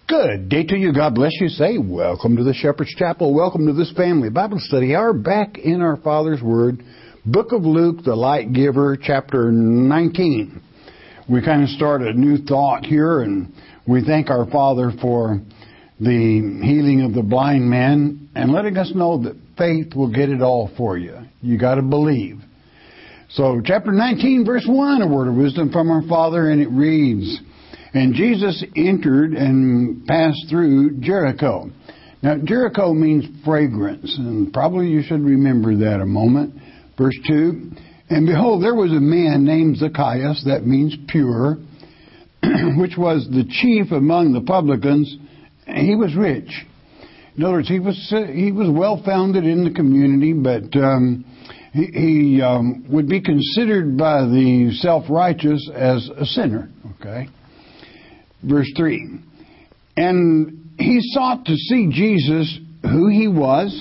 Good day to you. God bless you. Say, welcome to the Shepherd's Chapel. Welcome to this family Bible study hour back in our Father's Word. Book of Luke, the Light Giver, chapter 19. We kind of start a new thought here, and we thank our Father for the healing of the blind man and letting us know that faith will get it all for you. You got to believe. So, chapter 19, verse 1, a word of wisdom from our Father, and it reads, "And Jesus entered and passed through Jericho." Now, Jericho means fragrance, and probably you should remember that a moment. Verse 2, "And behold, there was a man named Zacchaeus," that means pure, "which was the chief among the publicans. He was rich." In other words, he was well-founded in the community, but he would be considered by the self-righteous as a sinner. Okay. Verse 3, "And he sought to see Jesus, who he was,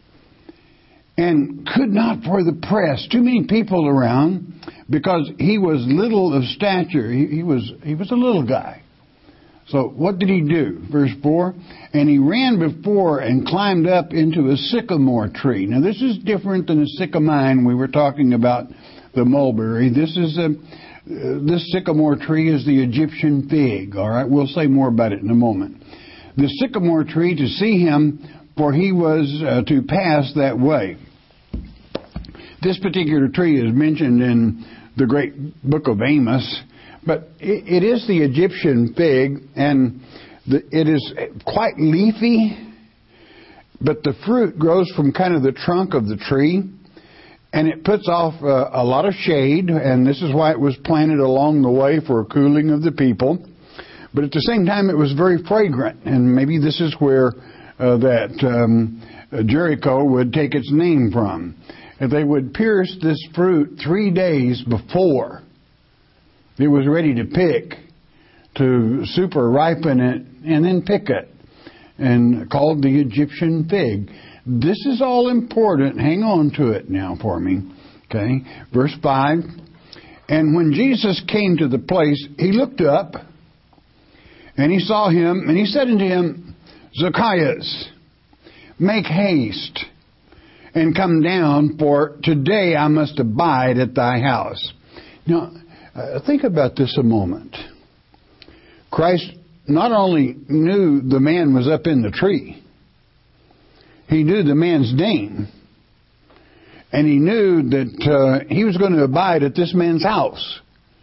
and could not for the press," too many people around, "because he was little of stature." He was a little guy. So what did he do? Verse 4, "And he ran before and climbed up into a sycamore tree." Now this is different than a sycamine. We were talking about the mulberry. This sycamore tree is the Egyptian fig. All right, we'll say more about it in a moment. The sycamore tree, to see him, for he was to pass that way. This particular tree is mentioned in the great book of Amos, but it is the Egyptian fig, and it is quite leafy, but the fruit grows from kind of the trunk of the tree. And it puts off a lot of shade, and this is why it was planted along the way for cooling of the people. But at the same time, it was very fragrant, and maybe this is where Jericho would take its name from. And they would pierce this fruit 3 days before it was ready to pick, to super ripen it, and then pick it, and called the Egyptian fig. This is all important. Hang on to it now for me. Okay. Verse 5. "And when Jesus came to the place, he looked up, and he saw him, and he said unto him, Zacchaeus, make haste, and come down, for today I must abide at thy house." Now, think about this a moment. Christ not only knew the man was up in the tree, he knew the man's name, and he knew that he was going to abide at this man's house.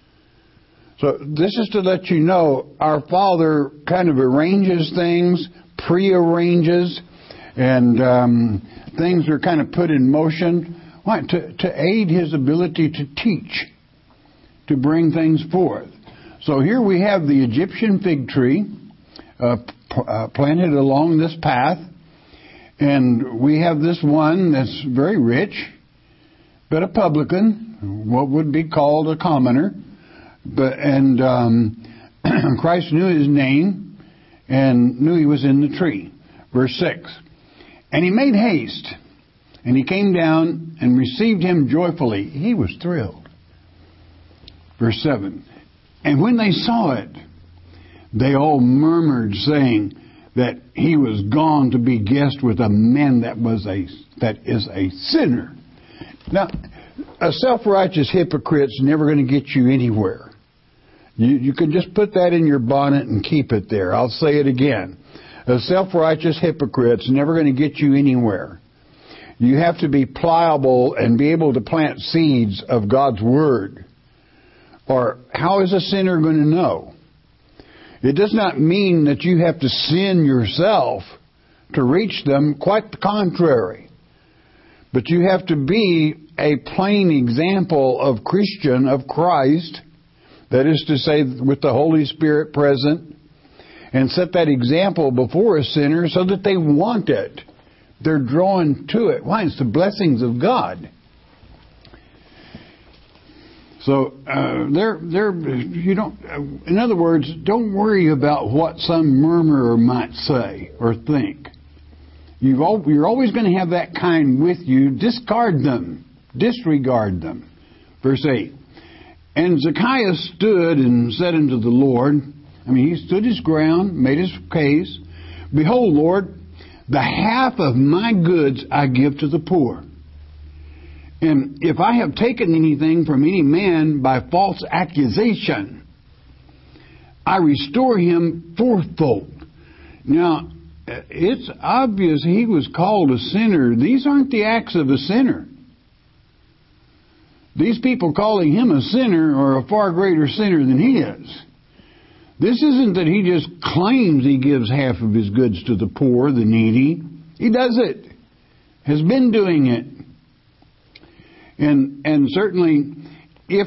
So this is to let you know our Father kind of arranges things, prearranges, and things are kind of put in motion. Why? To aid his ability to teach, to bring things forth. So here we have the Egyptian fig tree planted along this path. And we have this one that's very rich, but a publican, what would be called a commoner. And Christ knew his name and knew he was in the tree. Verse 6, "And he made haste, and he came down and received him joyfully." He was thrilled. Verse 7, "And when they saw it, they all murmured, saying that he was gone to be guest with a man that is a sinner." Now, a self-righteous hypocrite's never going to get you anywhere. You can just put that in your bonnet and keep it there. I'll say it again. A self-righteous hypocrite's never going to get you anywhere. You have to be pliable and be able to plant seeds of God's Word. Or how is a sinner going to know? It does not mean that you have to sin yourself to reach them. Quite the contrary. But you have to be a plain example of Christian, of Christ, that is to say, with the Holy Spirit present, and set that example before a sinner so that they want it. They're drawn to it. Why? It's the blessings of God. So in other words, don't worry about what some murmurer might say or think. You're always going to have that kind with you. Discard them. Disregard them. Verse 8. "And Zacchaeus stood and said unto the Lord, I mean, he stood his ground, made his case. Behold, Lord, the half of my goods I give to the poor. And if I have taken anything from any man by false accusation, I restore him fourfold. Now, it's obvious he was called a sinner. These aren't the acts of a sinner. These people calling him a sinner are a far greater sinner than he is. This isn't that he just claims he gives half of his goods to the poor, the needy. He does it. Has been doing it. And certainly, if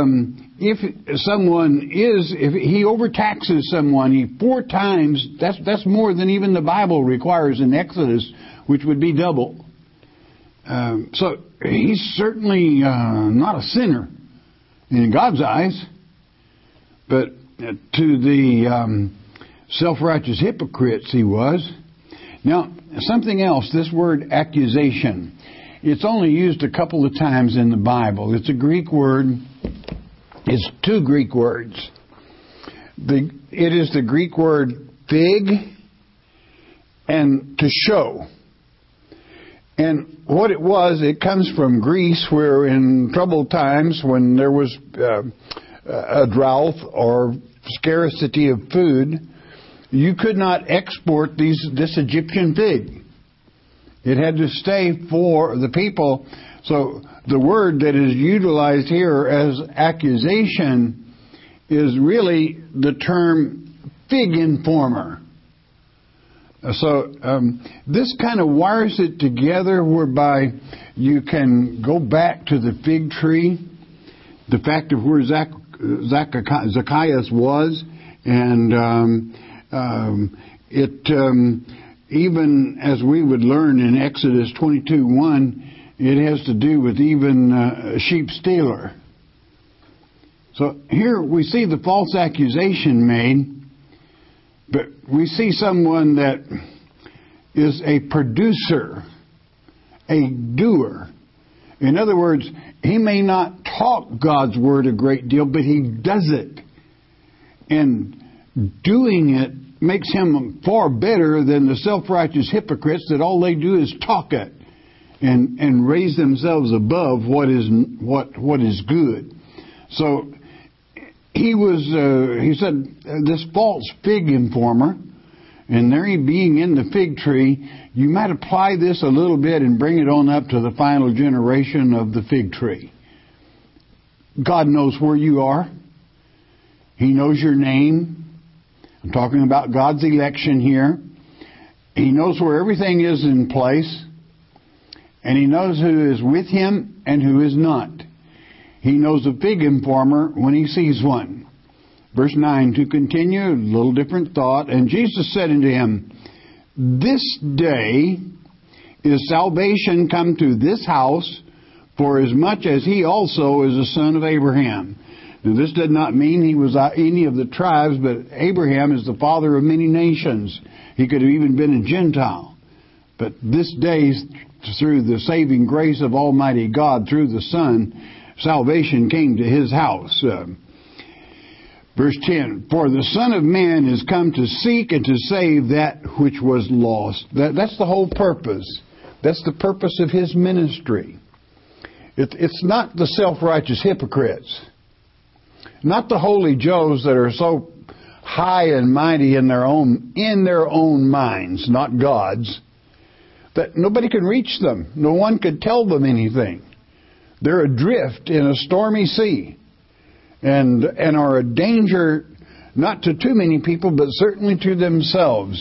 he overtaxes someone, 4 times, that's more than even the Bible requires in Exodus, which would be double. So he's certainly not a sinner in God's eyes, but to the self-righteous hypocrites he was. Now, something else, this word accusation. It's only used a couple of times in the Bible. It's a Greek word. It's 2 Greek words. It is the Greek word fig and to show. And what it was, it comes from Greece, where in troubled times when there was a drought or scarcity of food, you could not export this Egyptian fig. It had to stay for the people. So the word that is utilized here as accusation is really the term fig informer. So this kind of wires it together, whereby you can go back to the fig tree, the fact of where Zacchaeus was, and even as we would learn in Exodus 22:1, it has to do with even a sheep stealer. So here we see the false accusation made, but we see someone that is a producer, a doer. In other words, he may not talk God's word a great deal, but he does it. And doing it makes him far better than the self-righteous hypocrites that all they do is talk it and raise themselves above what is good. So he said, this false fig informer, and there he being in the fig tree, you might apply this a little bit and bring it on up to the final generation of the fig tree. God knows where you are. He knows your name. I'm talking about God's election here. He knows where everything is in place. And he knows who is with him and who is not. He knows a fig informer when he sees one. Verse 9, to continue, a little different thought. And Jesus said unto him, this day is salvation come to this house, for as much as he also is a son of Abraham. Now, this did not mean he was any of the tribes, but Abraham is the father of many nations. He could have even been a Gentile. But this day, through the saving grace of Almighty God, through the Son, salvation came to his house. Verse 10, for the Son of Man is come to seek and to save that which was lost. That's the whole purpose. That's the purpose of his ministry. It's not the self-righteous hypocrites. Not the holy Joes that are so high and mighty in their own minds, not God's, that nobody can reach them. No one could tell them anything. They're adrift in a stormy sea and are a danger not to too many people, but certainly to themselves.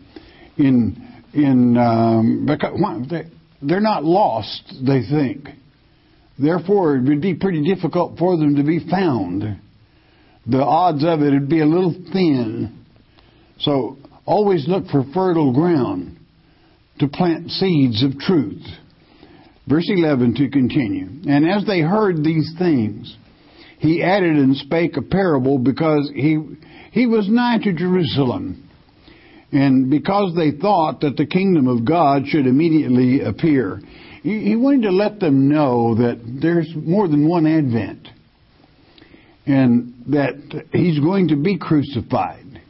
Because they're not lost, they think. Therefore, it would be pretty difficult for them to be found. The odds of it would be a little thin. So always look for fertile ground to plant seeds of truth. Verse 11 to continue. And as they heard these things, he added and spake a parable, because he was nigh to Jerusalem, and because they thought that the kingdom of God should immediately appear. He wanted to let them know that there's more than one advent, and that he's going to be crucified.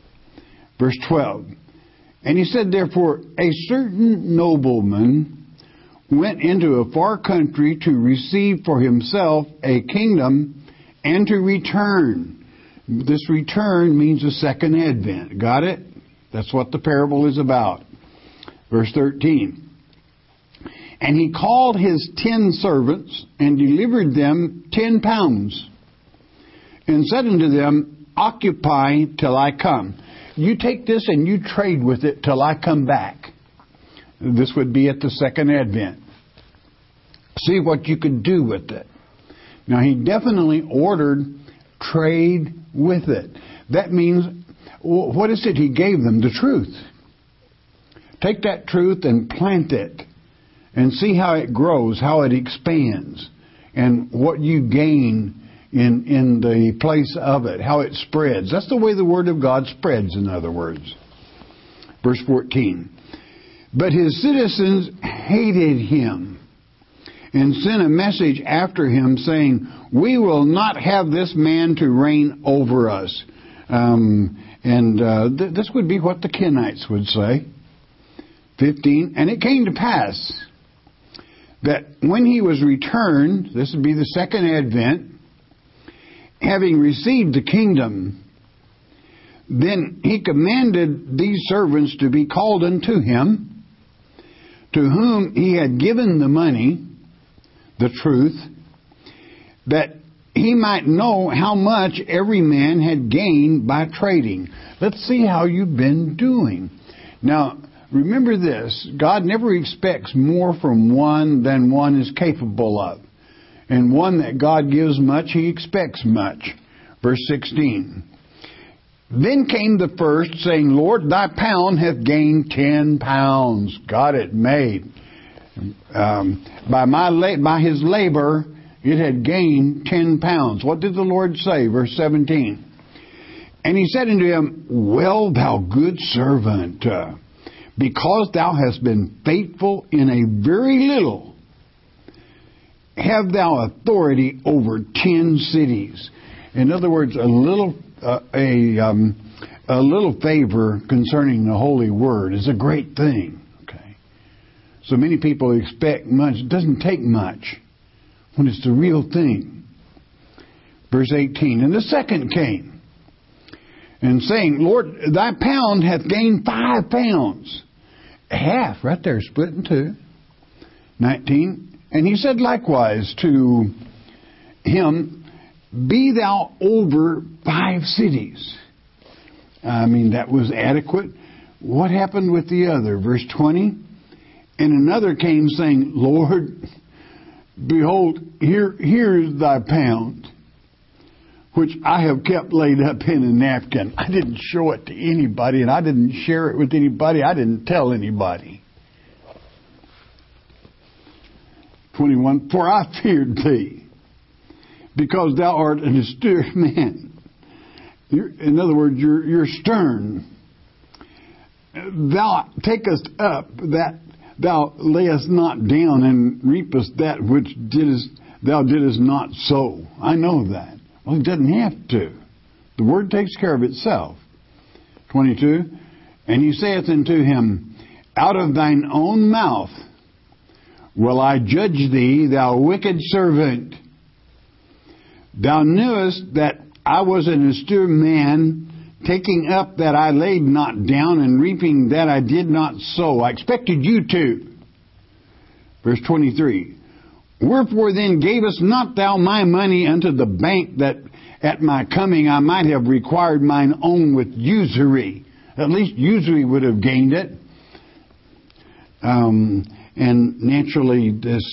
Verse 12. And he said, therefore, a certain nobleman went into a far country to receive for himself a kingdom and to return. This return means a second advent. Got it? That's what the parable is about. Verse 13. And he called his 10 servants and delivered them 10 pounds and said unto them, occupy till I come. You take this and you trade with it till I come back. This would be at the second advent. See what you could do with it. Now, he definitely ordered trade with it. That means, what is it he gave them? The truth. Take that truth and plant it and see how it grows, how it expands, and what you gain in the place of it, how it spreads. That's the way the Word of God spreads, in other words. Verse 14. But his citizens hated him and sent a message after him saying, we will not have this man to reign over us. This would be what the Kenites would say. 15. And it came to pass that when he was returned, this would be the second advent, having received the kingdom, then he commanded these servants to be called unto him, to whom he had given the money, the truth, that he might know how much every man had gained by trading. Let's see how you've been doing. Now, remember this, God never expects more from one than one is capable of. And one that God gives much, he expects much. Verse 16. Then came the first, saying, Lord, thy pound hath gained 10 pounds. Got it made. By his labor, it had gained 10 pounds. What did the Lord say? Verse 17. And he said unto him, well, thou good servant, because thou hast been faithful in a very little, have thou authority over 10 cities. In other words, a little favor concerning the Holy Word is a great thing. Okay, so many people expect much. It doesn't take much when it's the real thing. Verse 18. And the second came, and saying, Lord, thy pound hath gained 5 pounds. Half, right there, split in two. 19. And he said likewise to him, be thou over 5 cities. I mean, that was adequate. What happened with the other? Verse 20. And another came saying, Lord, behold, here is thy pound, which I have kept laid up in a napkin. I didn't show it to anybody, and I didn't share it with anybody. I didn't tell anybody. 21, for I feared thee, because thou art an austere man. In other words, you're stern. Thou takest up that thou layest not down, and reapest that which thou didst not sow. I know that. Well, it doesn't have to. The word takes care of itself. 22, and he saith unto him, out of thine own mouth will I judge thee, thou wicked servant. Thou knewest that I was an austere man, taking up that I laid not down, and reaping that I did not sow. I expected you to. Verse 23. Wherefore then gavest not thou my money unto the bank, that at my coming I might have required mine own with usury? At least usury would have gained it. And naturally,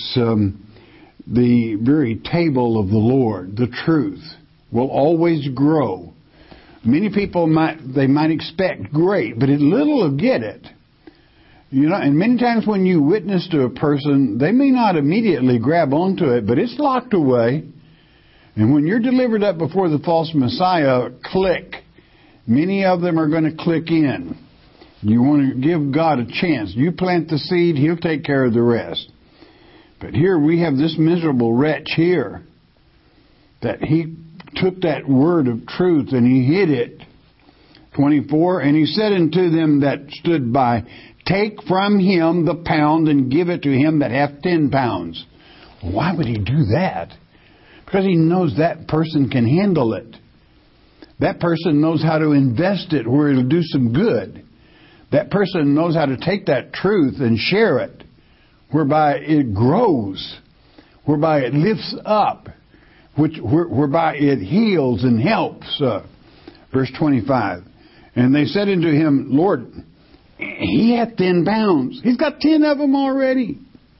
the very table of the Lord, the truth, will always grow. Many people might expect great, but little will get it. You know, and many times when you witness to a person, they may not immediately grab onto it, but it's locked away. And when you're delivered up before the false Messiah, click. Many of them are going to click in. You want to give God a chance. You plant the seed, He'll take care of the rest. But here we have this miserable wretch here, that he took that word of truth and he hid it. 24, and he said unto them that stood by, take from him the pound and give it to him that hath 10 pounds. Why would he do that? Because he knows that person can handle it. That person knows how to invest it where it'll do some good. That person knows how to take that truth and share it, whereby it grows, whereby it lifts up, whereby it heals and helps. Verse 25. And they said unto him, Lord, he hath 10 pounds. He's got 10 of them already.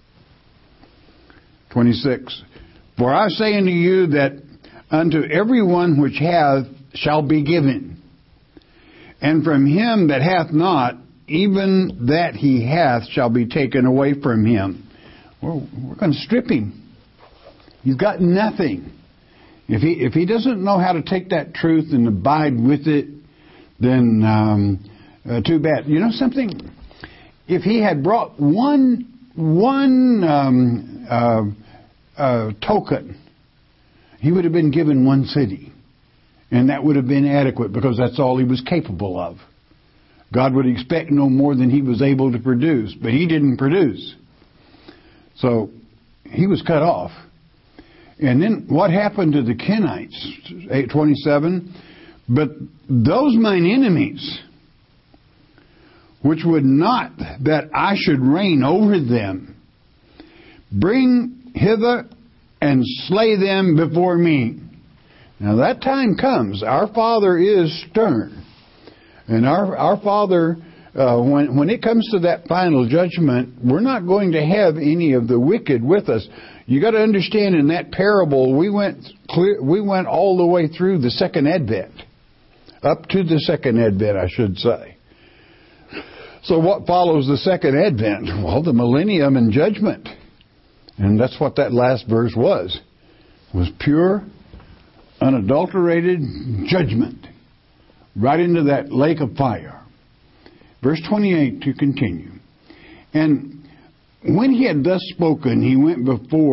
26. For I say unto you that unto every one which hath shall be given, and from him that hath not, even that he hath shall be taken away from him. Well, we're going to strip him. He's got nothing. If he doesn't know how to take that truth and abide with it, then too bad. You know something? If he had brought one token, he would have been given one city. And that would have been adequate because that's all he was capable of. God would expect no more than he was able to produce. But he didn't produce. So he was cut off. And then what happened to the Kenites? 8:27. But those mine enemies, which would not that I should reign over them, bring hither and slay them before me. Now that time comes. Our Father is stern. And our Father, when it comes to that final judgment, we're not going to have any of the wicked with us. You got to understand, in that parable, we went all the way through the second advent. Up to the second advent, I should say. So what follows the second advent? Well, the millennium and judgment. And that's what that last verse was. It was pure, unadulterated judgment. Right into that lake of fire. Verse 28 to continue. And when he had thus spoken, he went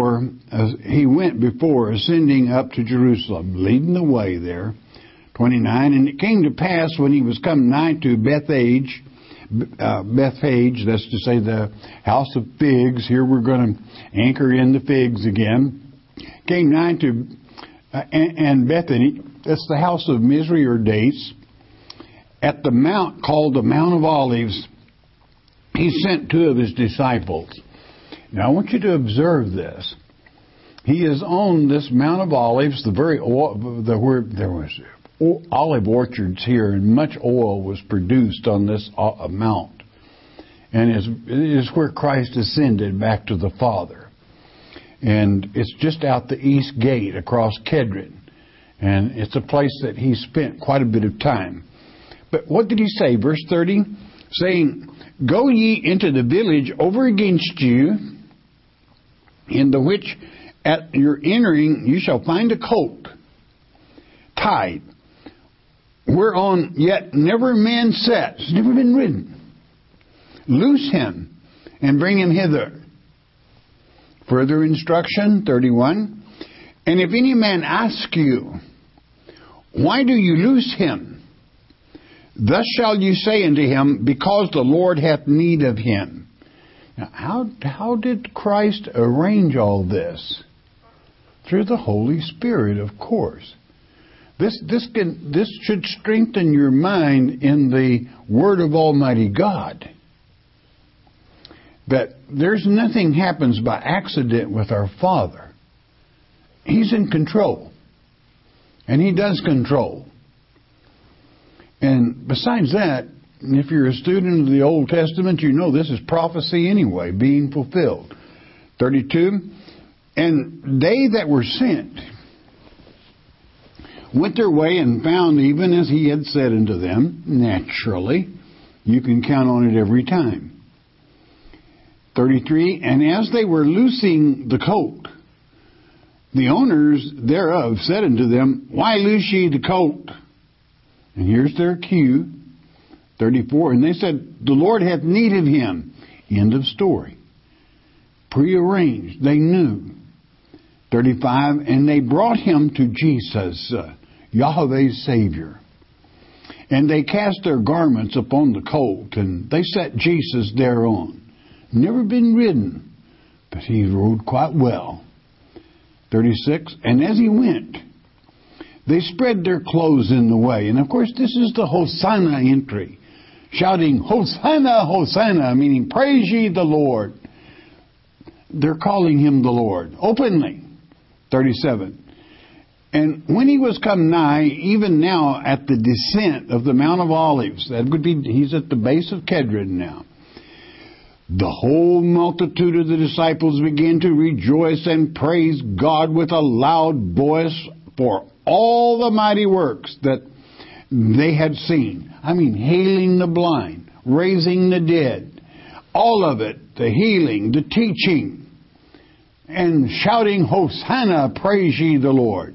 before ascending up to Jerusalem, leading the way there. 29, and it came to pass when he was come nigh to Bethphage, that's to say the house of figs. Here we're going to anchor in the figs again. Came nigh to, and Bethany, that's the house of misery or dates. At the mount called the Mount of Olives, he sent 2 of his disciples. Now I want you to observe this. He is on this Mount of Olives, where there was olive orchards here, and much oil was produced on this mount. And it is where Christ ascended back to the Father. And it's just out the east gate across Kedron. And it's a place that he spent quite a bit of time. But what did he say? Verse 30, saying, Go ye into the village over against you, in the which at your entering you shall find a colt tied, whereon yet never man sat. It's never been ridden. Loose him and bring him hither. Further instruction, 31. And if any man ask you, why do you loose him? Thus shall you say unto him, because the Lord hath need of him. Now, how did Christ arrange all this? Through the Holy Spirit, of course. This should strengthen your mind in the Word of Almighty God. That there's nothing happens by accident with our Father. He's in control. And He does control. And besides that, if you're a student of the Old Testament, you know this is prophecy anyway, being fulfilled. 32, and they that were sent went their way and found even as he had said unto them. Naturally, you can count on it every time. 33, and as they were loosing the colt, the owners thereof said unto them, Why loose ye the colt? And here's their cue. 34, and they said, The Lord hath need of him. End of story. Prearranged. They knew. 35, and they brought him to Jesus, Yahweh's Savior. And they cast their garments upon the colt, and they set Jesus thereon. Never been ridden, but he rode quite well. 36, and as he went, they spread their clothes in the way. And of course, this is the Hosanna entry, shouting, Hosanna, Hosanna, meaning praise ye the Lord. They're calling him the Lord, openly. 37. And when he was come nigh, even now at the descent of the Mount of Olives, that would be, he's at the base of Kedron now, the whole multitude of the disciples began to rejoice and praise God with a loud voice for all the mighty works that they had seen. I mean, healing the blind, raising the dead, all of it, the healing, the teaching, and shouting, Hosanna, praise ye the Lord.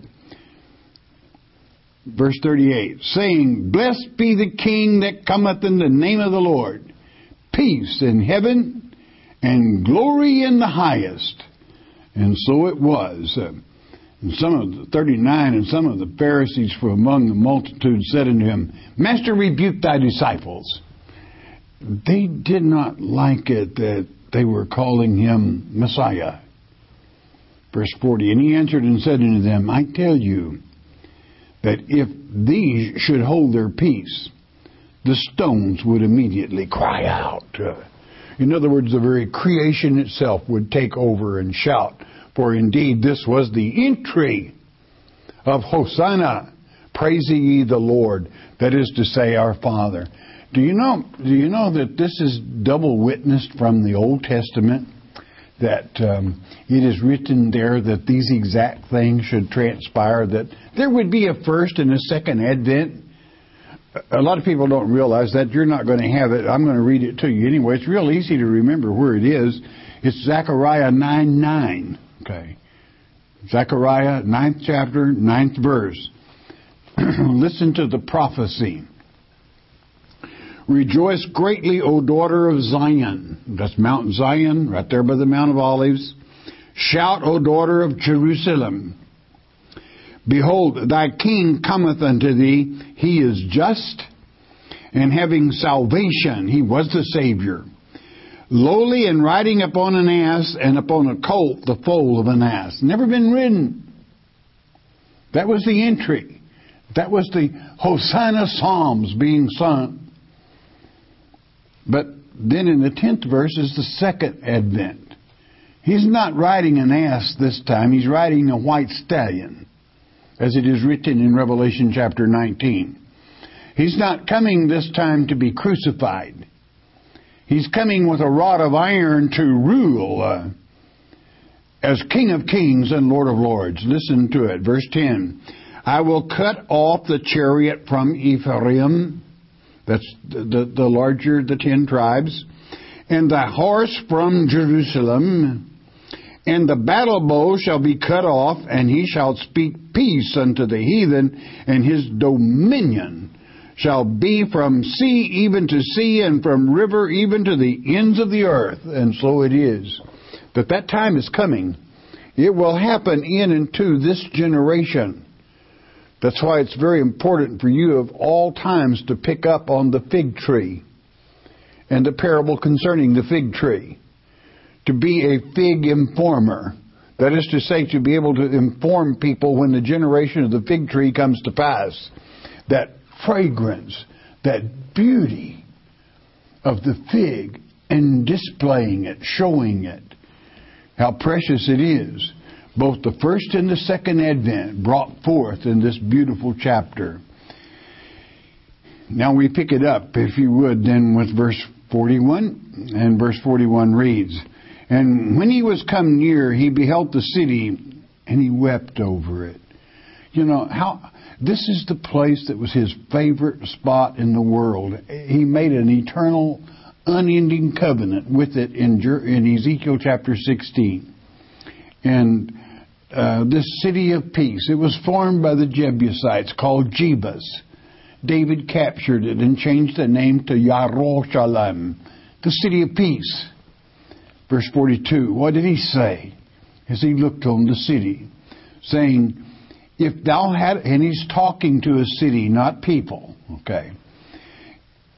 Verse 38, saying, Blessed be the King that cometh in the name of the Lord. Peace in heaven and glory in the highest. And so it was. And some of the 39, and some of the Pharisees from among the multitude said unto him, Master, rebuke thy disciples. They did not like it that they were calling him Messiah. Verse 40, and he answered and said unto them, I tell you that if these should hold their peace, the stones would immediately cry out. In other words, the very creation itself would take over and shout. For indeed, this was the entry of Hosanna, praise ye the Lord, that is to say, our Father. Do you know that this is double witnessed from the Old Testament? That it is written there that these exact things should transpire, that there would be a first and a second advent. A lot of people don't realize that. You're not going to have it. I'm going to read it to you anyway. It's real easy to remember where it is. It's Zechariah 9:9. Okay. Zechariah 9th chapter, 9th verse. Listen to the prophecy. Rejoice greatly, O daughter of Zion. That's Mount Zion, right there by the Mount of Olives. Shout, O daughter of Jerusalem. Behold, thy king cometh unto thee. He is just and having salvation. He was the Savior. Lowly and riding upon an ass, and upon a colt, the foal of an ass. Never been ridden. That was the entry. That was the Hosanna Psalms being sung. But then in the 10th verse is the second advent. He's not riding an ass this time. He's riding a white stallion, as it is written in Revelation chapter 19. He's not coming this time to be crucified. He's coming with a rod of iron to rule as King of Kings and Lord of Lords. Listen to it. Verse 10. I will cut off the chariot from Ephraim. That's the larger, the 10 tribes. And the horse from Jerusalem. And the battle bow shall be cut off, and he shall speak peace unto the heathen, and his dominion shall be from sea even to sea, and from river even to the ends of the earth. And so it is. That time is coming. It will happen in and to this generation. That's why it's very important for you of all times to pick up on the fig tree and the parable concerning the fig tree. To be a fig informer. That is to say, to be able to inform people when the generation of the fig tree comes to pass. That fragrance, that beauty of the fig, and displaying it, showing it. How precious it is. Both the first and the second advent brought forth in this beautiful chapter. Now we pick it up, if you would, then with verse 41. And verse 41 reads, And when he was come near, he beheld the city, and he wept over it. You know, this is the place that was his favorite spot in the world. He made an eternal, unending covenant with it in Ezekiel chapter 16. And this city of peace, it was formed by the Jebusites called Jebus. David captured it and changed the name to Yerushalayim, the city of peace. Verse 42, what did he say as he looked on the city? Saying, if thou had, and he's talking to a city, not people, okay.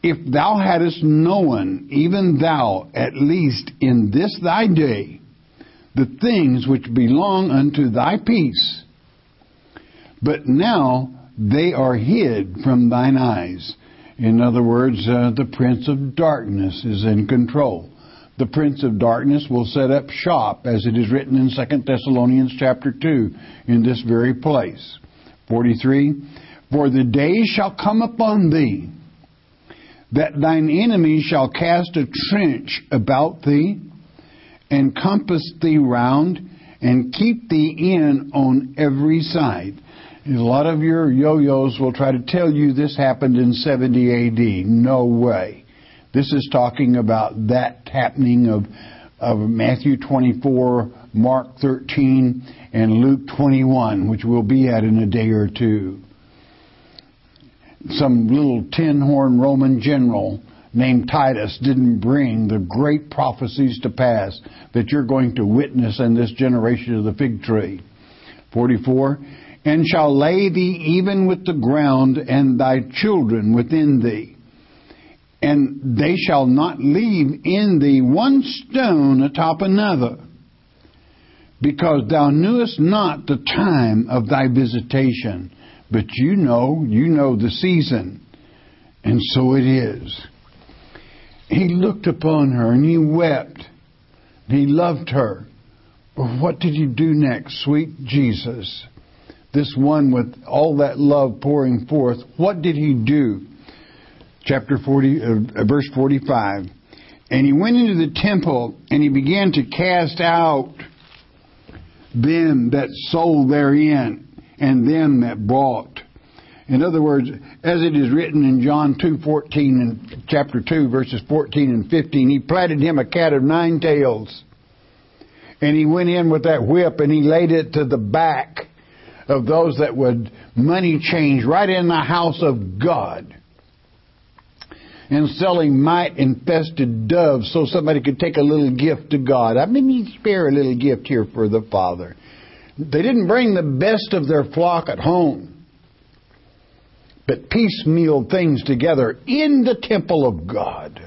if thou hadst known, even thou, at least in this thy day, the things which belong unto thy peace, but now they are hid from thine eyes. In other words, the prince of darkness is in control. The prince of darkness will set up shop, as it is written in 2 Thessalonians chapter 2, in this very place. 43, for the day shall come upon thee, that thine enemies shall cast a trench about thee, and compass thee round, and keep thee in on every side. A lot of your yo-yos will try to tell you this happened in 70 A.D. No way. This is talking about that happening of Matthew 24, Mark 13, and Luke 21, which we'll be at in a day or two. Some little tin-horn Roman general named Titus didn't bring the great prophecies to pass that you're going to witness in this generation of the fig tree. 44, and shall lay thee even with the ground, and thy children within thee. And they shall not leave in thee one stone atop another, because thou knewest not the time of thy visitation. But you know the season. And so it is. He looked upon her and he wept. He loved her. But what did he do next? Sweet Jesus, this one with all that love pouring forth, what did he do? Chapter 40, verse 45. And he went into the temple, and he began to cast out them that sold therein, and them that bought. In other words, as it is written in John 2:14 and chapter 2, verses 14 and 15, he platted him a cat of 9 tails. And he went in with that whip and he laid it to the back of those that would money change right in the house of God. And selling mite-infested doves so somebody could take a little gift to God. I mean, you spare a little gift here for the Father. They didn't bring the best of their flock at home, but piecemeal things together in the temple of God.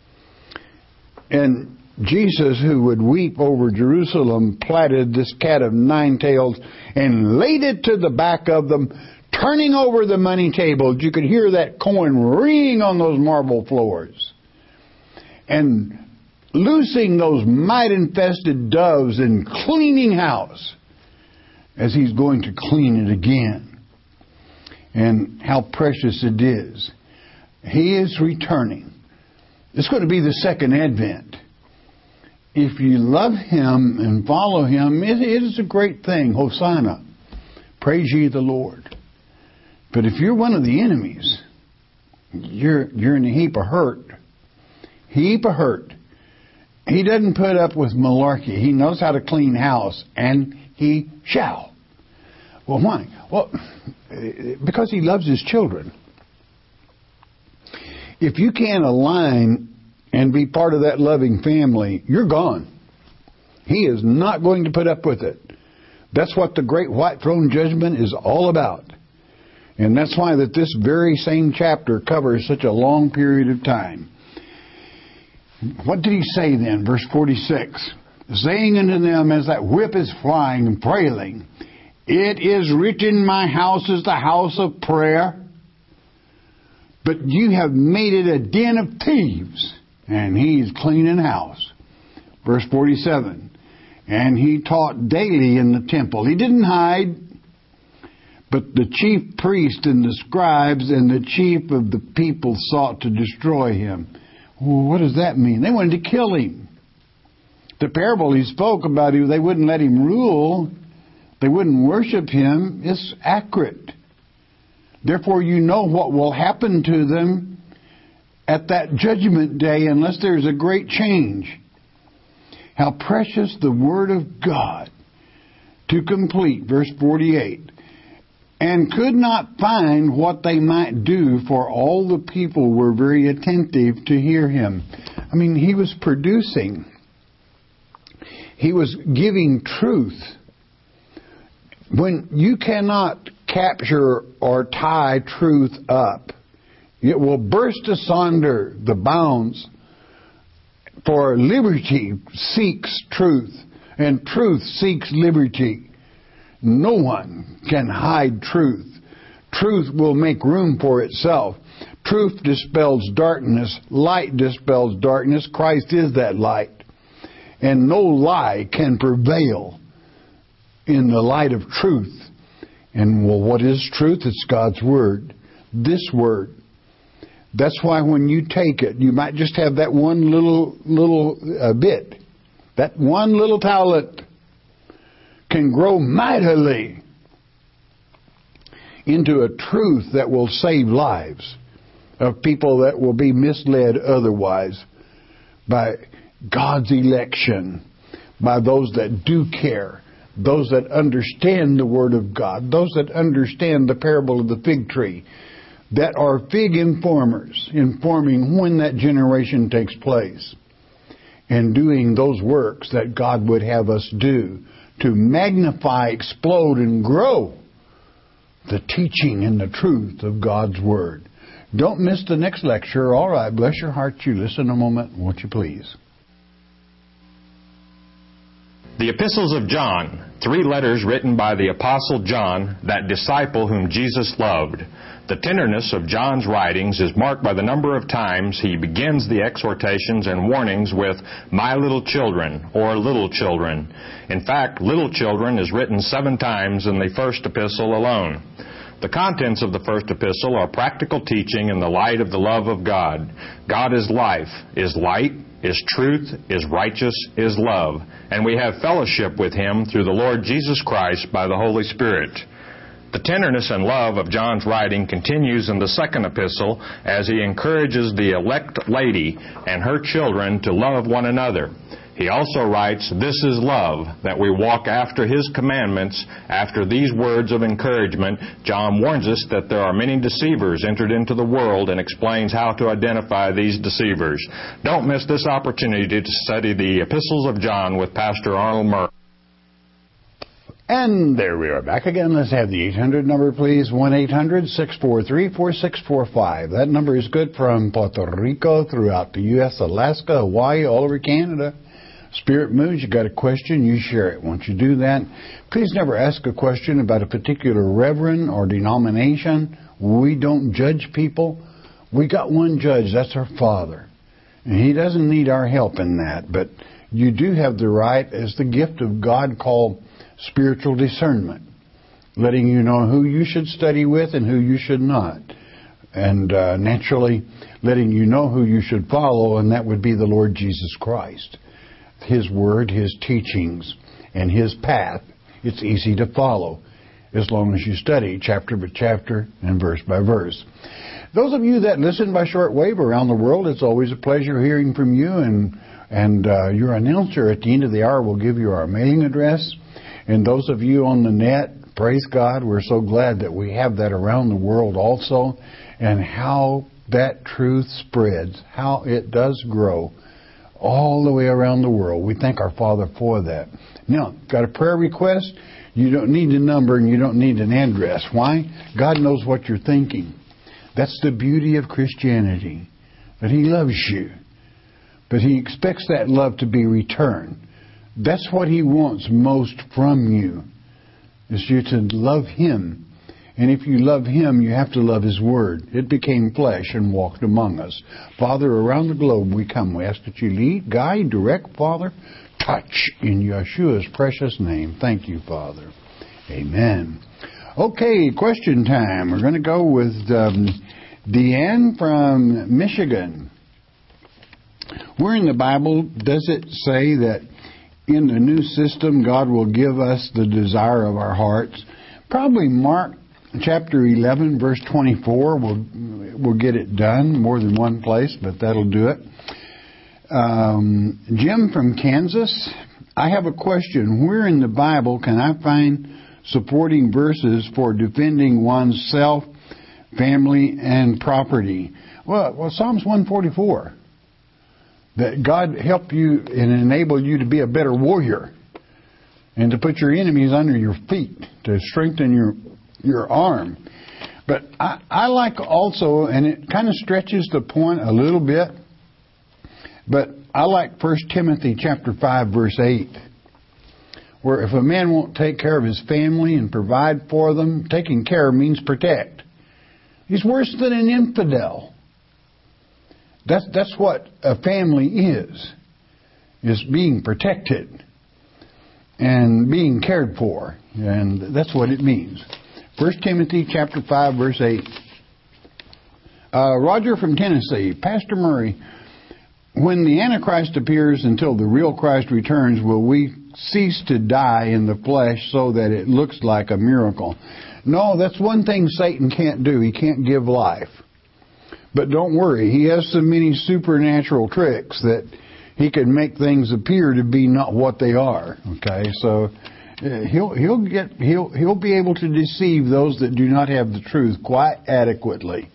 And Jesus, who would weep over Jerusalem, platted this cat of 9 tails and laid it to the back of them, turning over the money tables. You could hear that coin ringing on those marble floors. And loosing those mite-infested doves and cleaning house as he's going to clean it again. And how precious it is. He is returning. It's going to be the second advent. If you love him and follow him, it is a great thing. Hosanna. Praise ye the Lord. But if you're one of the enemies, you're in a heap of hurt. Heap of hurt. He doesn't put up with malarkey. He knows how to clean house, and he shall. Well, why? Well, because he loves his children. If you can't align and be part of that loving family, you're gone. He is not going to put up with it. That's what the great white throne judgment is all about. And that's why that this very same chapter covers such a long period of time. What did he say then? Verse 46. Saying unto them, as that whip is flying and prailing, it is written, my house is the house of prayer, but you have made it a den of thieves. And he's cleaning house. Verse 47. And he taught daily in the temple. He didn't hide. But the chief priest and the scribes and the chief of the people sought to destroy him. Well, what does that mean? They wanted to kill him. The parable he spoke about, they wouldn't let him rule. They wouldn't worship him. It's accurate. Therefore, you know what will happen to them at that judgment day unless there's a great change. How precious the Word of God to complete. Verse 48. And could not find what they might do, for all the people were very attentive to hear him. I mean, he was producing. He was giving truth. When you cannot capture or tie truth up It will burst asunder the bounds. For liberty seeks truth, and truth seeks liberty. No one can hide truth. Truth will make room for itself. Truth dispels darkness. Light dispels darkness. Christ is that light. And no lie can prevail in the light of truth. And well, what is truth? It's God's Word. This Word. That's why when you take it, you might just have that one little bit. That one little talent can grow mightily into a truth that will save lives of people that will be misled otherwise by God's election, by those that do care, those that understand the Word of God, those that understand the parable of the fig tree, that are fig informers, informing when that generation takes place, and doing those works that God would have us do to magnify, explode, and grow the teaching and the truth of God's Word. Don't miss the next lecture. All right, bless your heart. You listen a moment, won't you please? The Epistles of John, 3 letters written by the Apostle John, that disciple whom Jesus loved. The tenderness of John's writings is marked by the number of times he begins the exhortations and warnings with, "My little children," or "little children." In fact, "little children" is written 7 times in the first epistle alone. The contents of the first epistle are practical teaching in the light of the love of God. God is life, is light, is truth, is righteous, is love, and we have fellowship with Him through the Lord Jesus Christ by the Holy Spirit. The tenderness and love of John's writing continues in the second epistle as he encourages the elect lady and her children to love one another. He also writes, "This is love, that we walk after His commandments." After these words of encouragement, John warns us that there are many deceivers entered into the world and explains how to identify these deceivers. Don't miss this opportunity to study the Epistles of John with Pastor Arnold Murray. And there we are back again. Let's have the 800 number, please. 1-800-643-4645. That number is good from Puerto Rico, throughout the U.S., Alaska, Hawaii, all over Canada. Spirit moves, you got a question, you share it. Once you do that, please never ask a question about a particular reverend or denomination. We don't judge people. We got one judge, that's our Father. And He doesn't need our help in that. But you do have the right, as the gift of God called spiritual discernment, letting you know who you should study with and who you should not. And naturally, letting you know who you should follow, and that would be the Lord Jesus Christ. His Word, His teachings, and His path. It's easy to follow as long as you study chapter by chapter and verse by verse. Those of you that listen by shortwave around the world, it's always a pleasure hearing from you. And your announcer at the end of the hour will give you our mailing address. And those of you on the net, praise God, we're so glad that we have that around the world also. And how that truth spreads, how it does grow all the way around the world. We thank our Father for that. Now, got a prayer request? You don't need a number and you don't need an address. Why? God knows what you're thinking. That's the beauty of Christianity, that He loves you. But He expects that love to be returned. That's what He wants most from you, is you to love Him. And if you love Him, you have to love His Word. It became flesh and walked among us. Father, around the globe we come. We ask that you lead, guide, direct, Father, touch in Yeshua's precious name. Thank you, Father. Amen. Okay, question time. We're going to go with Deanne from Michigan. Where in the Bible does it say that in the new system God will give us the desire of our hearts? Probably Mark chapter 11, verse 24 will get it done. More than one place, but that'll do it. Jim from Kansas, I have a question. Where in the Bible can I find supporting verses for defending one's self, family, and property? Well, Psalms 144. That God help you and enable you to be a better warrior and to put your enemies under your feet, to strengthen your arm. But I like also, and it kind of stretches the point a little bit, but I like 1 Timothy chapter 5, verse 8, where if a man won't take care of his family and provide for them, taking care means protect. He's worse than an infidel. That's what a family is being protected and being cared for. And that's what it means. 1 Timothy chapter 5, verse 8. Roger from Tennessee. Pastor Murray, when the Antichrist appears until the real Christ returns, will we cease to die in the flesh so that it looks like a miracle? No, that's one thing Satan can't do. He can't give life. But don't worry, he has so many supernatural tricks that he can make things appear to be not what they are. Okay, so he'll be able to deceive those that do not have the truth quite adequately.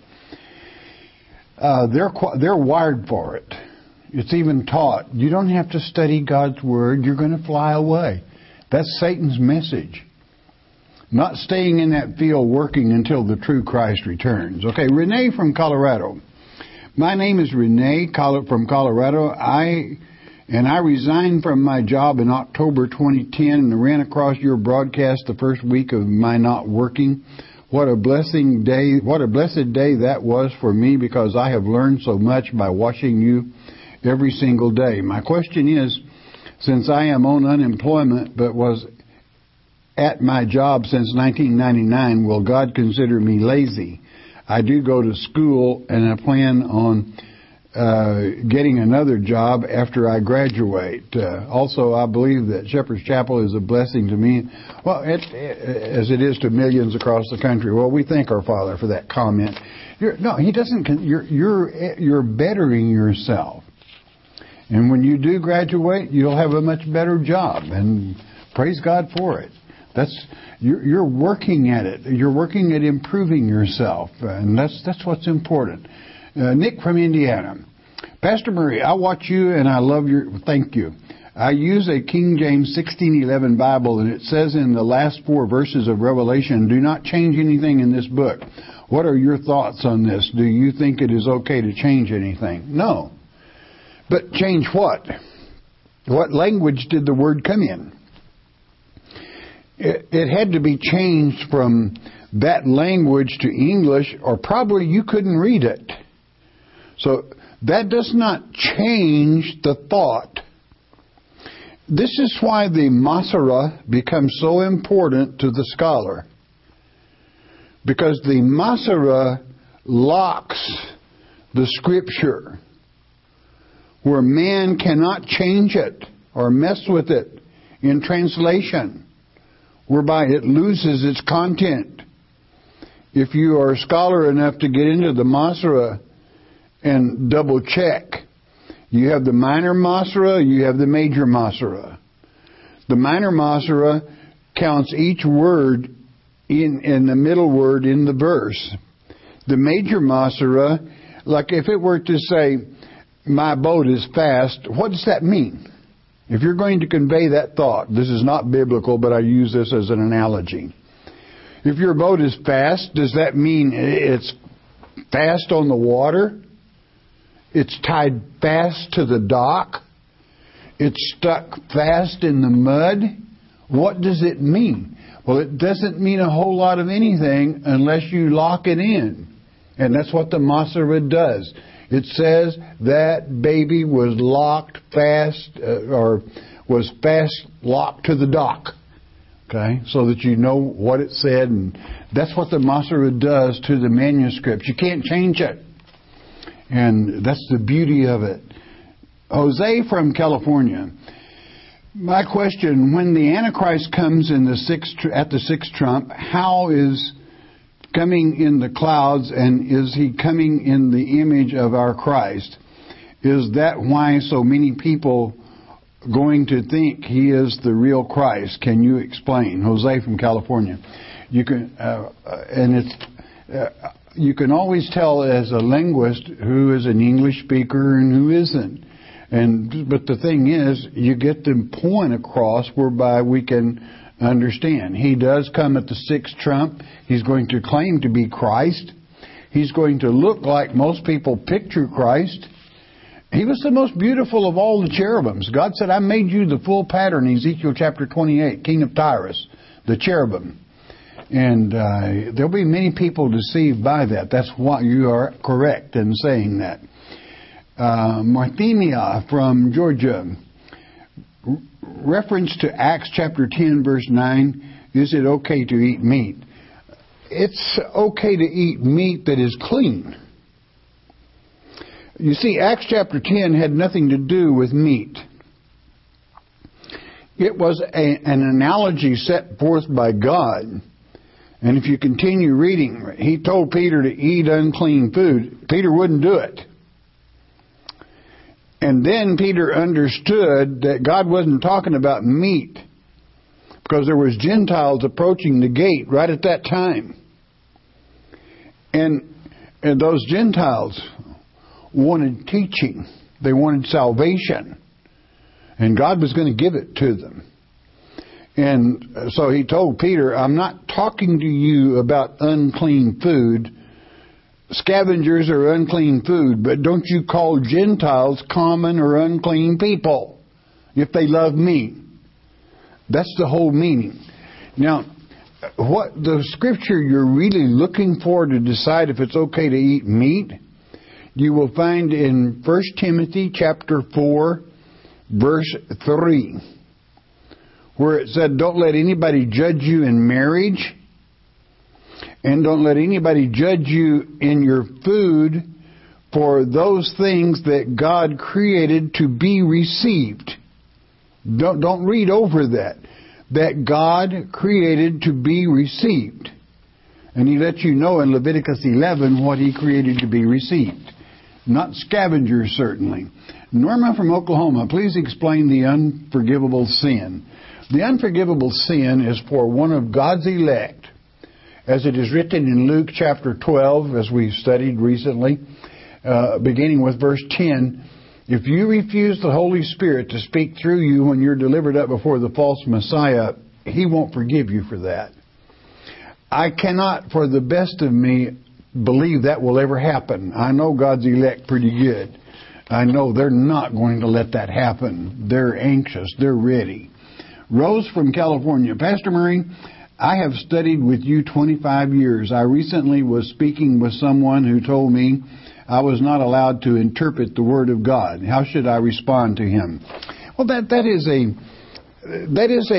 They're wired for it. It's even taught. You don't have to study God's Word. You're going to fly away. That's Satan's message. Not staying in that field working until the true Christ returns. Okay, Renee from Colorado. My name is Renee from Colorado. I resigned from my job in October 2010 and ran across your broadcast the first week of my not working. What a blessed day that was for me, because I have learned so much by watching you every single day. My question is, since I am on unemployment but was at my job since 1999, will God consider me lazy? I do go to school and I plan on getting another job after I graduate. Also, I believe that Shepherd's Chapel is a blessing to me, well, as it is to millions across the country. Well, we thank our Father for that comment. He doesn't. You're bettering yourself, and when you do graduate, you'll have a much better job, and praise God for it. You're working at it. You're working at improving yourself, and that's what's important. Nick from Indiana. Pastor Murray, I watch you and I love thank you. I use a King James 16:11 Bible, and it says in the last 4 verses of Revelation, do not change anything in this book. What are your thoughts on this? Do you think it is okay to change anything? No. But change what? What language did the word come in? It had to be changed from that language to English, or probably you couldn't read it. So that does not change the thought. This is why the Masorah becomes so important to the scholar. Because the Masorah locks the Scripture, where man cannot change it or mess with it in translation, whereby it loses its content. If you are a scholar enough to get into the Masorah and double check, you have the minor Masorah, you have the major Masorah. The minor Masorah counts each word in the middle word in the verse. The major Masorah, like if it were to say, my boat is fast, what does that mean? If you're going to convey that thought, this is not biblical, but I use this as an analogy. If your boat is fast, does that mean it's fast on the water? It's tied fast to the dock? It's stuck fast in the mud? What does it mean? Well, it doesn't mean a whole lot of anything unless you lock it in. And that's what the Masorah does. It says that baby was locked fast, or was fast locked to the dock. Okay, so that you know what it said, and that's what the Masorah does to the manuscript. You can't change it, and that's the beauty of it. Jose from California. My question: when the Antichrist comes in at the sixth trump, how is coming in the clouds, and is he coming in the image of our Christ? Is that why so many people going to think he is the real Christ? Can you explain? Jose from California. You can, you can always tell as a linguist who is an English speaker and who isn't. But the thing is, you get the point across whereby we can understand. He does come at the sixth trump. He's going to claim to be Christ. He's going to look like most people picture Christ. He was the most beautiful of all the cherubims. God said, I made you the full pattern, Ezekiel chapter 28, king of Tyrus, the cherubim. And there'll be many people deceived by that. That's why you are correct in saying that. Marthemia from Georgia. Reference to Acts chapter 10, verse 9, is it okay to eat meat? It's okay to eat meat that is clean. You see, Acts chapter 10 had nothing to do with meat. It was an analogy set forth by God. And if you continue reading, He told Peter to eat unclean food. Peter wouldn't do it. And then Peter understood that God wasn't talking about meat, because there was Gentiles approaching the gate right at that time. And those Gentiles wanted teaching. They wanted salvation. And God was going to give it to them. And so He told Peter, I'm not talking to you about unclean food. Scavengers are unclean food, but don't you call Gentiles common or unclean people if they love me. That's the whole meaning. Now, what the scripture you're really looking for to decide if it's okay to eat meat, you will find in 1 Timothy chapter 4, verse 3. Where it said, don't let anybody judge you in marriage, and don't let anybody judge you in your food for those things that God created to be received. Don't read over that. That God created to be received. And He let you know in Leviticus 11 what He created to be received. Not scavengers, certainly. Norma from Oklahoma, please explain the unforgivable sin. The unforgivable sin is for one of God's elect, as it is written in Luke chapter 12, as we studied recently, beginning with verse 10. If you refuse the Holy Spirit to speak through you when you're delivered up before the false Messiah, He won't forgive you for that. I cannot, for the best of me, believe that will ever happen. I know God's elect pretty good. I know they're not going to let that happen. They're anxious. They're ready. Rose from California. Pastor Murray, I have studied with you 25 years. I recently was speaking with someone who told me I was not allowed to interpret the Word of God. How should I respond to him? Well, that is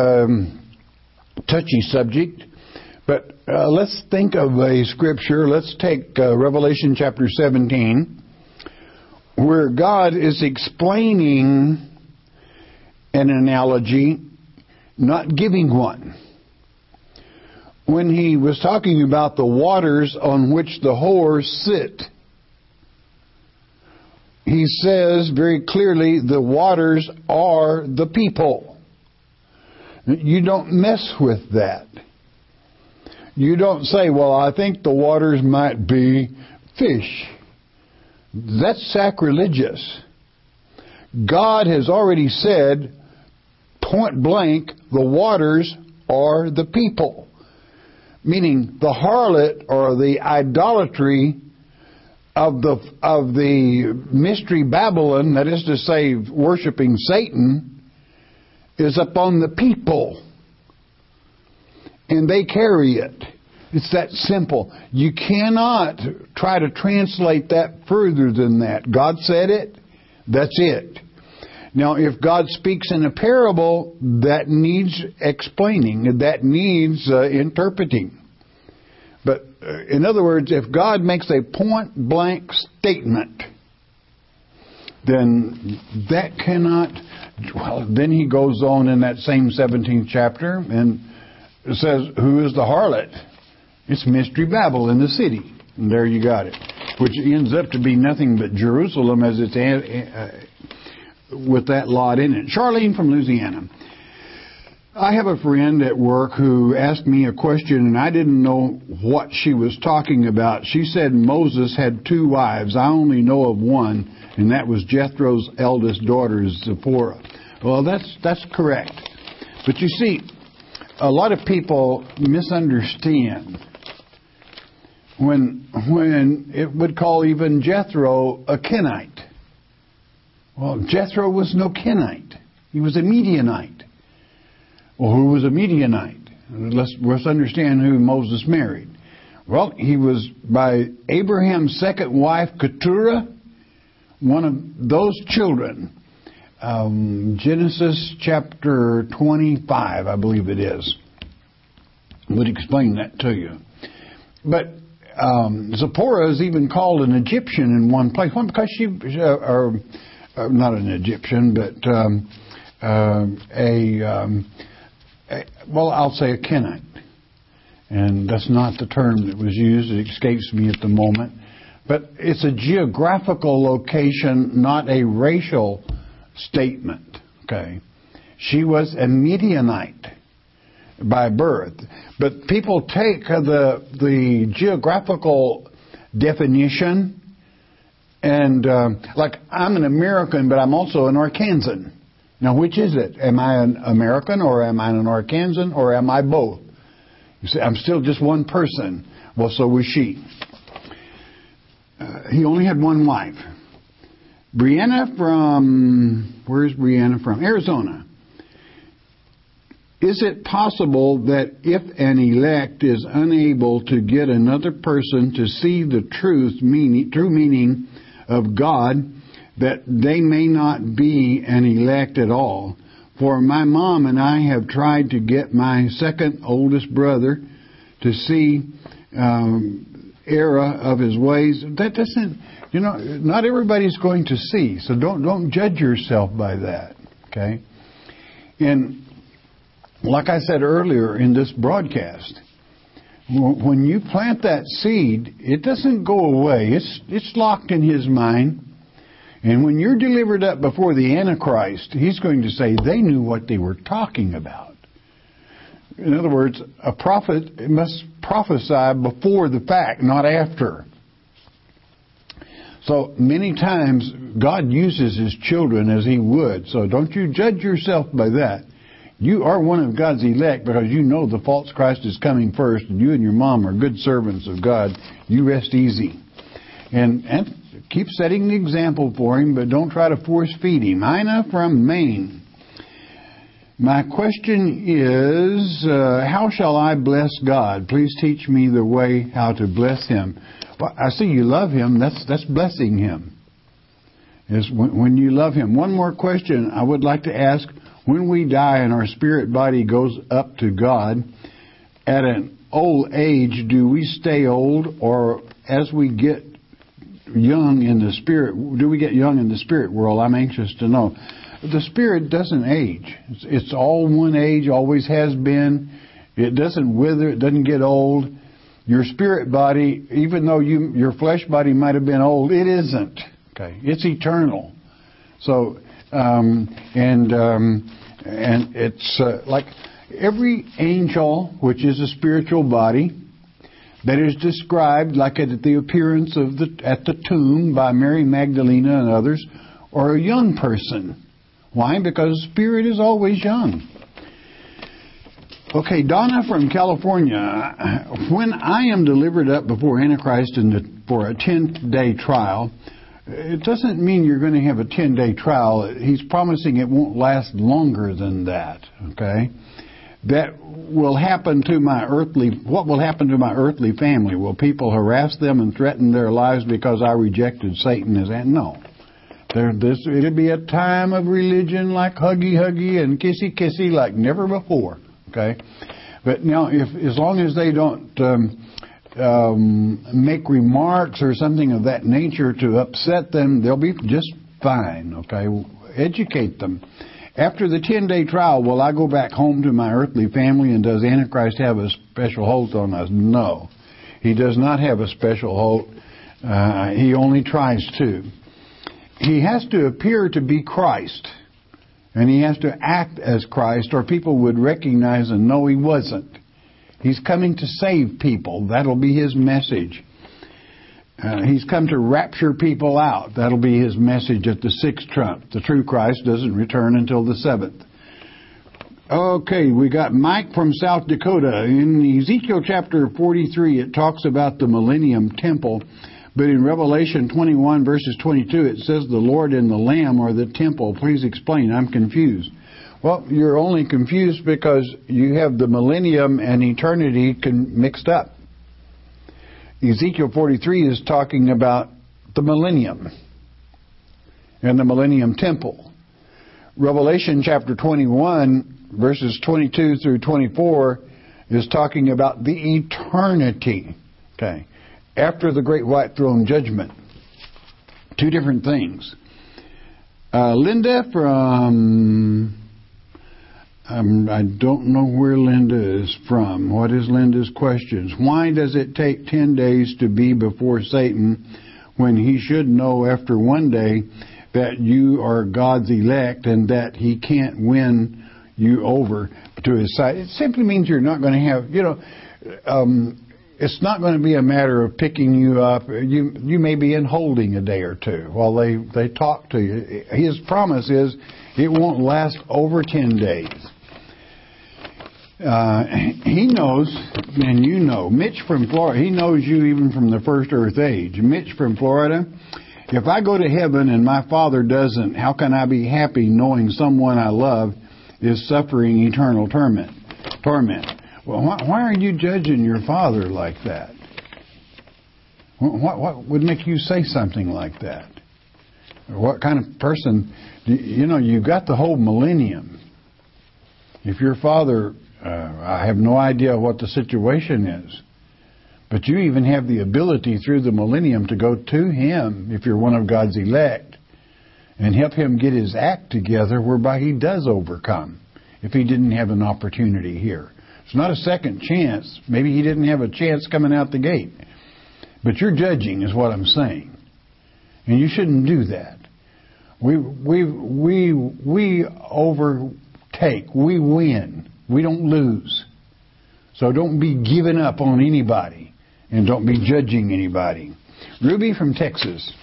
a touchy subject. But let's think of a scripture. Let's take Revelation chapter 17, where God is explaining an analogy, not giving one. When He was talking about the waters on which the whores sit, He says very clearly the waters are the people. You don't mess with that. You don't say, well, I think the waters might be fish. That's sacrilegious. God has already said, point blank, the waters are the people. Meaning the harlot or the idolatry of the mystery Babylon, that is to say, worshiping Satan, is upon the people. And they carry it. It's that simple. You cannot try to translate that further than that. God said it. That's it. Now, if God speaks in a parable, that needs explaining. That needs interpreting. But in other words, if God makes a point-blank statement, then that cannot... Well, then He goes on in that same 17th chapter and says, who is the harlot? It's Mystery Babylon, the city. And there you got it. Which ends up to be nothing but Jerusalem as it's with that lot in it. Charlene from Louisiana. I have a friend at work who asked me a question and I didn't know what she was talking about. She said Moses had 2 wives. I only know of one, and that was Jethro's eldest daughter, Zipporah. Well, that's correct. But you see, a lot of people misunderstand when it would call even Jethro a Kenite. Well, Jethro was no Kenite. He was a Midianite. Well, who was a Midianite? Let's understand who Moses married. Well, he was by Abraham's second wife, Keturah, one of those children. Genesis chapter 25, I believe it is, would explain that to you. But Zipporah is even called an Egyptian in one place. Well, because she, not an Egyptian, but I'll say a Kenite. And that's not the term that was used. It escapes me at the moment. But it's a geographical location, not a racial statement. Okay. She was a Midianite by birth. But people take the geographical definition and like I'm an American, but I'm also an Arkansan. Now, which is it? Am I an American or am I an Arkansan or am I both? You say, I'm still just one person. Well, so was she. He only had one wife. Brianna from, where's Brianna from? Arizona. Is it possible that if an elect is unable to get another person to see the true meaning of God, that they may not be an elect at all? For my mom and I have tried to get my second oldest brother to see error of his ways. That doesn't, not everybody's going to see. So don't judge yourself by that. Okay? And like I said earlier in this broadcast, when you plant that seed, it doesn't go away. It's locked in his mind. And when you're delivered up before the Antichrist, he's going to say they knew what they were talking about. In other words, a prophet must prophesy before the fact, not after. So many times God uses his children as he would. So don't you judge yourself by that. You are one of God's elect because you know the false Christ is coming first, and you and your mom are good servants of God. You rest easy. And keep setting the example for him, but don't try to force feed him. Ina from Maine. My question is, how shall I bless God? Please teach me the way how to bless him. Well, I see you love him. That's blessing him. Is when you love him. One more question I would like to ask. When we die and our spirit body goes up to God, at an old age, do we stay old, or as we get young in the spirit, do we get young in the spirit world? I'm anxious to know. The spirit doesn't age. It's all one age, always has been. It doesn't wither, it doesn't get old. Your spirit body, even though your flesh body might have been old, it isn't. Okay, it's eternal. So, and it's like every angel, which is a spiritual body, that is described like at the appearance at the tomb by Mary Magdalena and others, or a young person. Why? Because spirit is always young. Okay, Donna from California. When I am delivered up before Antichrist for a 10-day trial, it doesn't mean you're going to have a 10-day trial. He's promising it won't last longer than that. Okay? That will happen to what will happen to my earthly family? Will people harass them and threaten their lives because I rejected Satan as that? No. It'll be a time of religion like huggy and kissy like never before. Okay? But now, as long as they don't make remarks or something of that nature to upset them, they'll be just fine. Okay? Educate them. After the 10-day trial, will I go back home to my earthly family, and does Antichrist have a special hold on us? No. He does not have a special hold. He only tries to. He has to appear to be Christ, and he has to act as Christ, or people would recognize and know he wasn't. He's coming to save people. That'll be his message. He's come to rapture people out. That'll be his message at the sixth trump. The true Christ doesn't return until the seventh. Okay, we got Mike from South Dakota. In Ezekiel chapter 43, it talks about the Millennium Temple. But in Revelation 21, verses 22, it says the Lord and the Lamb are the temple. Please explain. I'm confused. Well, you're only confused because you have the millennium and eternity mixed up. Ezekiel 43 is talking about the millennium and the millennium temple. Revelation chapter 21, verses 22 through 24, is talking about the eternity. Okay. After the great white throne judgment. Two different things. Linda from... I don't know where Linda is from. What is Linda's questions? Why does it take 10 days to be before Satan when he should know after one day that you are God's elect and that he can't win you over to his side? It simply means you're not going to have, it's not going to be a matter of picking you up. You may be in holding a day or two while they talk to you. His promise is it won't last over 10 days. He knows, and you know, Mitch from Florida, he knows you even from the first earth age. Mitch from Florida, if I go to heaven and my Father doesn't, how can I be happy knowing someone I love is suffering eternal torment? Well, why are you judging your Father like that? What would make you say something like that? What kind of person? You've got the whole millennium. If your Father, I have no idea what the situation is, but you even have the ability through the millennium to go to Him if you're one of God's elect and help Him get His act together whereby He does overcome if He didn't have an opportunity here. It's not a second chance. Maybe He didn't have a chance coming out the gate. But you're judging is what I'm saying. And you shouldn't do that. We overtake. We win. We don't lose. So don't be giving up on anybody. And don't be judging anybody. Ruby from Texas.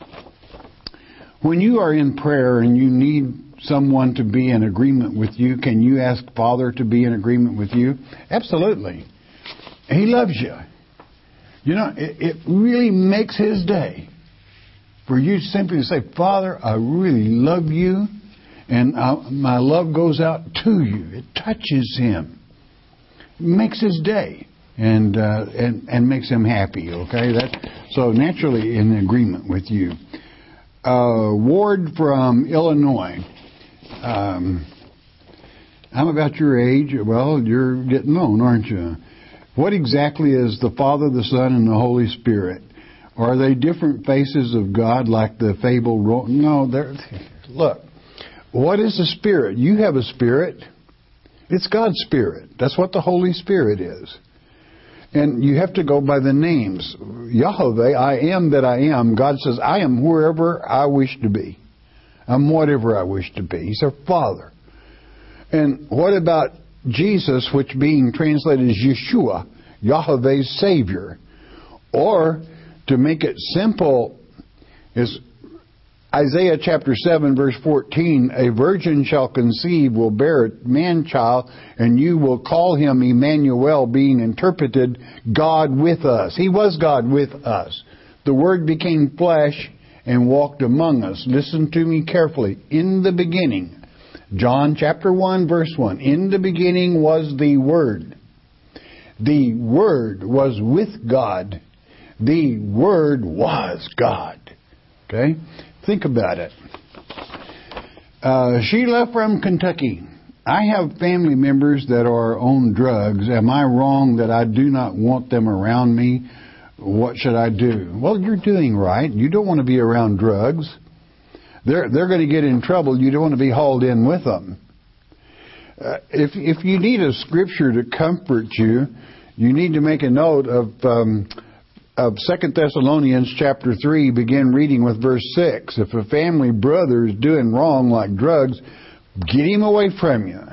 When you are in prayer and you need someone to be in agreement with you, can you ask Father to be in agreement with you? Absolutely. He loves you. It really makes His day for you simply to say, Father, I really love you, and my love goes out to you. It touches Him. It makes His day and makes Him happy, okay? So naturally in agreement with you. Ward from Illinois. I'm about your age. Well, you're getting on, aren't you? What exactly is the Father, the Son, and the Holy Spirit? Are they different faces of God like the fable? No, look. What is the Spirit? You have a spirit. It's God's Spirit. That's what the Holy Spirit is. And you have to go by the names. Yahweh, I am that I am. God says, I am wherever I wish to be. I'm whatever I wish to be. He's our Father. And what about Jesus, which being translated as Yeshua, Yahweh's Savior? Or, to make it simple, is Isaiah chapter 7, verse 14, a virgin shall conceive, will bear a man-child, and you will call him Emmanuel, being interpreted, God with us. He was God with us. The Word became flesh and walked among us. Listen to me carefully. In the beginning, John chapter 1, verse 1, in the beginning was the Word. The Word was with God. The Word was God. Okay? Think about it. Sheila from Kentucky. I have family members that are on drugs. Am I wrong that I do not want them around me? What should I do? Well, you're doing right. You don't want to be around drugs. They're going to get in trouble. You don't want to be hauled in with them. If you need a scripture to comfort you, you need to make a note of 2 Thessalonians chapter 3, begin reading with verse 6. If a family brother is doing wrong like drugs, get him away from you.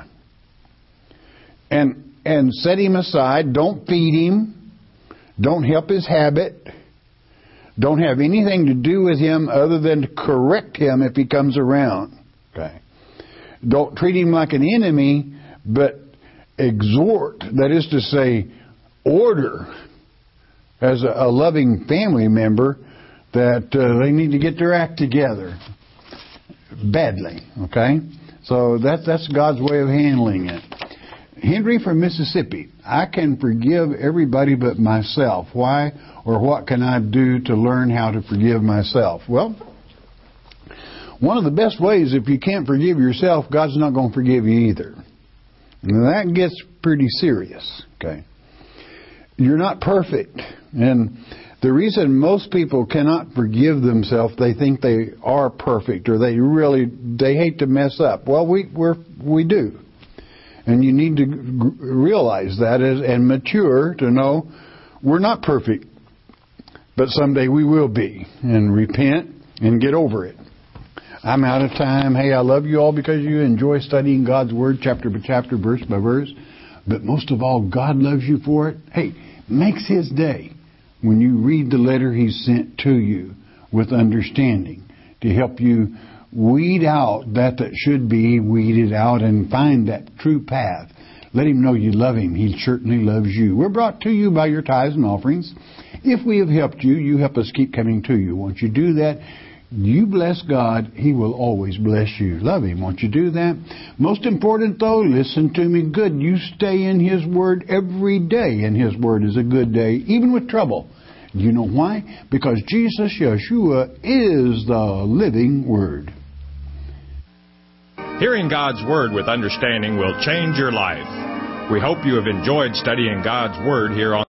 And set him aside. Don't feed him. Don't help his habit. Don't have anything to do with him other than to correct him if he comes around. Okay. Don't treat him like an enemy, but exhort, that is to say, order, as a loving family member, that they need to get their act together badly. Okay? So that's God's way of handling it. Henry from Mississippi. I can forgive everybody but myself. Why or what can I do to learn how to forgive myself? Well, one of the best ways, if you can't forgive yourself, God's not going to forgive you either. And that gets pretty serious. Okay? You're not perfect. And the reason most people cannot forgive themselves, they think they are perfect, or they hate to mess up. Well, we do. And you need to realize that and mature to know we're not perfect. But someday we will be. And repent and get over it. I'm out of time. Hey, I love you all because you enjoy studying God's Word chapter by chapter, verse by verse. But most of all, God loves you for it. Hey, makes His day when you read the letter He sent to you with understanding to help you weed out that should be weeded out and find that true path. Let Him know you love Him. He certainly loves you. We're brought to you by your tithes and offerings. If we have helped you, you help us keep coming to you. Once you do that, you bless God. He will always bless you. Love Him. Won't you do that? Most important, though, listen to me good. You stay in His Word every day, and His Word is a good day, even with trouble. You know why? Because Jesus, Yeshua, is the living Word. Hearing God's Word with understanding will change your life. We hope you have enjoyed studying God's Word here on